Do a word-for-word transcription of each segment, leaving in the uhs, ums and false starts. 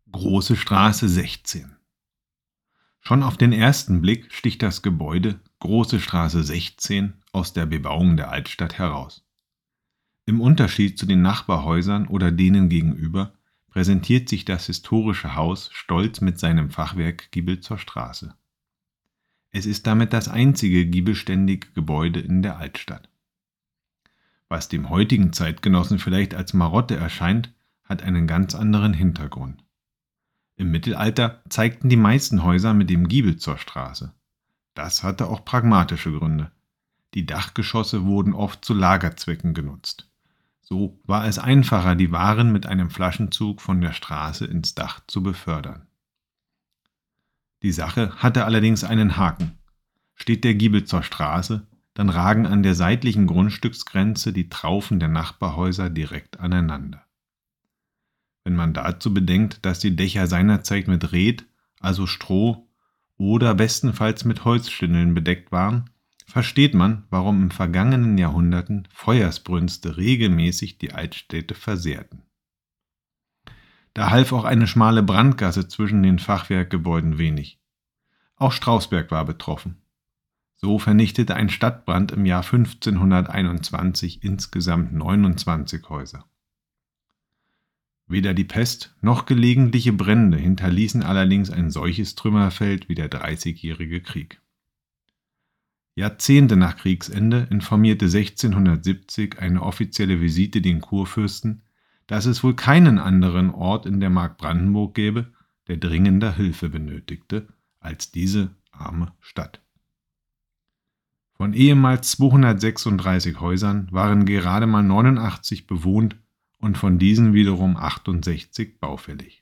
Große Straße sechzehn. Schon auf den ersten Blick sticht das Gebäude Große Straße sechzehn aus der Bebauung der Altstadt heraus. Im Unterschied zu den Nachbarhäusern oder denen gegenüber präsentiert sich das historische Haus stolz mit seinem Fachwerkgiebel zur Straße. Es ist damit das einzige giebelständige Gebäude in der Altstadt. Was dem heutigen Zeitgenossen vielleicht als Marotte erscheint, hat einen ganz anderen Hintergrund. Im Mittelalter zeigten die meisten Häuser mit dem Giebel zur Straße. Das hatte auch pragmatische Gründe. Die Dachgeschosse wurden oft zu Lagerzwecken genutzt. So war es einfacher, die Waren mit einem Flaschenzug von der Straße ins Dach zu befördern. Die Sache hatte allerdings einen Haken. Steht der Giebel zur Straße, dann ragen an der seitlichen Grundstücksgrenze die Traufen der Nachbarhäuser direkt aneinander. Wenn man dazu bedenkt, dass die Dächer seinerzeit mit Reet, also Stroh, oder bestenfalls mit Holzschindeln bedeckt waren, versteht man, warum in vergangenen Jahrhunderten Feuersbrünste regelmäßig die Altstädte versehrten. Da half auch eine schmale Brandgasse zwischen den Fachwerkgebäuden wenig. Auch Strausberg war betroffen. So vernichtete ein Stadtbrand im Jahr fünfzehnhunderteinundzwanzig insgesamt neunundzwanzig Häuser. Weder die Pest noch gelegentliche Brände hinterließen allerdings ein solches Trümmerfeld wie der Dreißigjährige Krieg. Jahrzehnte nach Kriegsende informierte sechzehnhundertsiebzig eine offizielle Visite den Kurfürsten, dass es wohl keinen anderen Ort in der Mark Brandenburg gäbe, der dringender Hilfe benötigte, als diese arme Stadt. Von ehemals zweihundertsechsunddreißig Häusern waren gerade mal neunundachtzig bewohnt und von diesen wiederum achtundsechzig baufällig.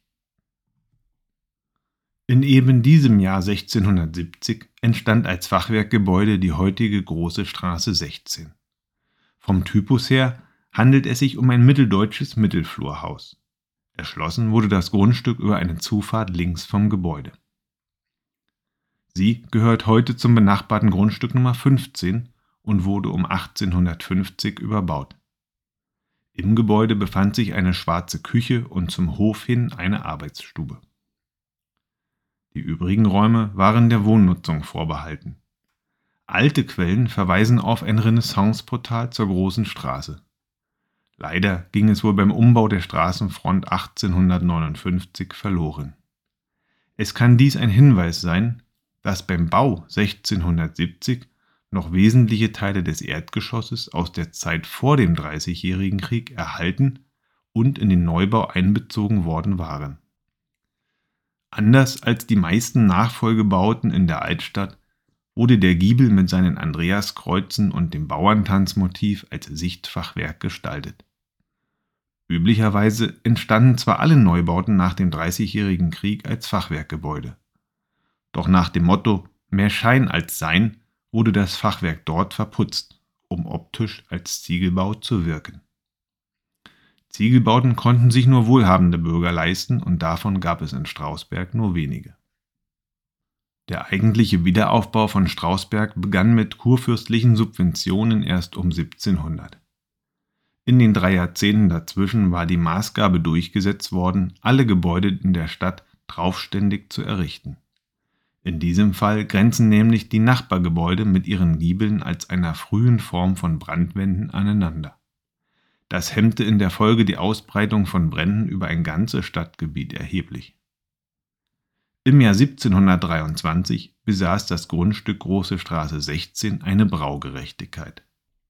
In eben diesem Jahr sechzehnhundertsiebzig entstand als Fachwerkgebäude die heutige Große Straße sechzehn. Vom Typus her handelt es sich um ein mitteldeutsches Mittelflurhaus. Erschlossen wurde das Grundstück über eine Zufahrt links vom Gebäude. Sie gehört heute zum benachbarten Grundstück Nummer fünfzehn und wurde um achtzehnhundertfünfzig überbaut. Im Gebäude befand sich eine schwarze Küche und zum Hof hin eine Arbeitsstube. Die übrigen Räume waren der Wohnnutzung vorbehalten. Alte Quellen verweisen auf ein Renaissanceportal zur Großen Straße. Leider ging es wohl beim Umbau der Straßenfront achtzehnhundertneunundfünfzig verloren. Es kann dies ein Hinweis sein, dass beim Bau sechzehnhundertsiebzig noch wesentliche Teile des Erdgeschosses aus der Zeit vor dem Dreißigjährigen Krieg erhalten und in den Neubau einbezogen worden waren. Anders als die meisten Nachfolgebauten in der Altstadt wurde der Giebel mit seinen Andreaskreuzen und dem Bauerntanzmotiv als Sichtfachwerk gestaltet. Üblicherweise entstanden zwar alle Neubauten nach dem Dreißigjährigen Krieg als Fachwerkgebäude. Doch nach dem Motto »Mehr Schein als Sein« wurde das Fachwerk dort verputzt, um optisch als Ziegelbau zu wirken. Ziegelbauten konnten sich nur wohlhabende Bürger leisten und davon gab es in Strausberg nur wenige. Der eigentliche Wiederaufbau von Strausberg begann mit kurfürstlichen Subventionen erst um siebzehnhundert. In den drei Jahrzehnten dazwischen war die Maßgabe durchgesetzt worden, alle Gebäude in der Stadt traufständig zu errichten. In diesem Fall grenzen nämlich die Nachbargebäude mit ihren Giebeln als einer frühen Form von Brandwänden aneinander. Das hemmte in der Folge die Ausbreitung von Bränden über ein ganzes Stadtgebiet erheblich. Im Jahr siebzehnhundertdreiundzwanzig besaß das Grundstück Große Straße sechzehn eine Braugerechtigkeit.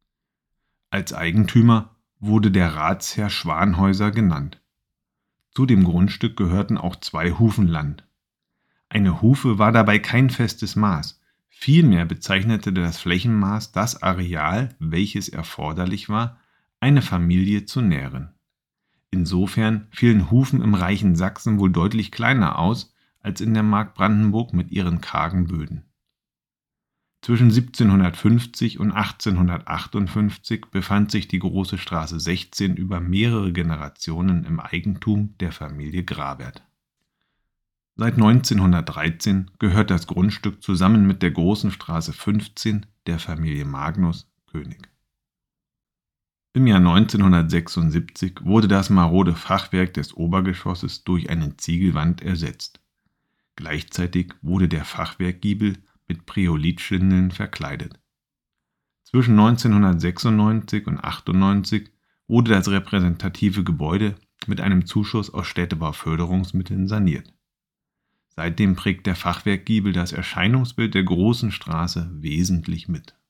Als Eigentümer wurde der Ratsherr Schwanhäuser genannt. Zu dem Grundstück gehörten auch zwei Hufen Land. Eine Hufe war dabei kein festes Maß, vielmehr bezeichnete das Flächenmaß das Areal, welches erforderlich war, eine Familie zu nähren. Insofern fielen Hufen im reichen Sachsen wohl deutlich kleiner aus als in der Mark Brandenburg mit ihren kargen Böden. Zwischen siebzehnhundertfünfzig und achtzehnhundertachtundfünfzig befand sich die Große Straße sechzehn über mehrere Generationen im Eigentum der Familie Grabert. Seit neunzehnhundertdreizehn gehört das Grundstück zusammen mit der Großen Straße fünfzehn der Familie Magnus König. Im Jahr neunzehnhundertsechsundsiebzig wurde das marode Fachwerk des Obergeschosses durch eine Ziegelwand ersetzt. Gleichzeitig wurde der Fachwerkgiebel mit Prioritschindeln verkleidet. Zwischen neunzehnhundertsechsundneunzig und achtundneunzig wurde das repräsentative Gebäude mit einem Zuschuss aus Städtebauförderungsmitteln saniert. Seitdem prägt der Fachwerkgiebel das Erscheinungsbild der Großen Straße wesentlich mit.